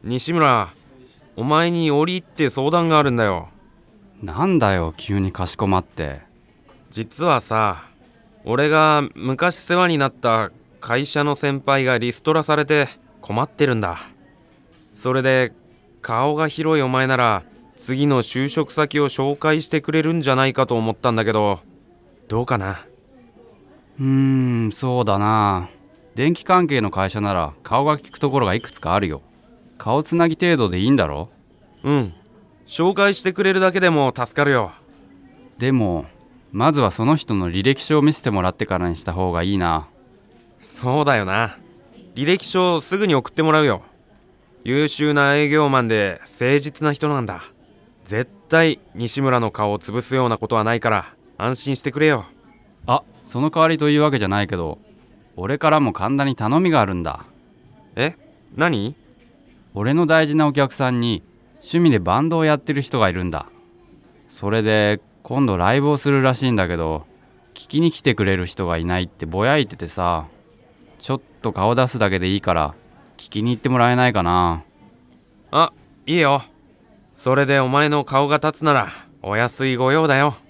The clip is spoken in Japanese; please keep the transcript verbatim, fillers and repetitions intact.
西村、お前に折り入って相談があるんだよ。 なんだよ急にかしこまって。 実はさ、俺が昔世話になった会社の先輩がリストラされて困ってるんだ。それで顔が広いお前なら次の就職先を紹介してくれるんじゃないかと思ったんだけど、どうかな。 うーんそうだな。電気関係の会社なら顔が利くところがいくつかあるよ。顔つなぎ程度でいいんだろ。 うん、紹介してくれるだけでも助かるよ。 でもまずはその人の履歴書を見せてもらってからにした方がいいな。 そうだよな。履歴書をすぐに送ってもらうよ。優秀な営業マンで誠実な人なんだ。絶対西村の顔を潰すようなことはないから安心してくれよ。 あ、その代わりというわけじゃないけど、俺からも神田に頼みがあるんだ。 え、何？ 俺の大事なお客さんに趣味でバンドをやってる人がいるんだ。それで今度ライブをするらしいんだけど、聞きに来てくれる人がいないってぼやいててさ、ちょっと顔出すだけでいいから聞きに行ってもらえないかな。 あ、いいよ。それでお前の顔が立つならお安い御用だよ。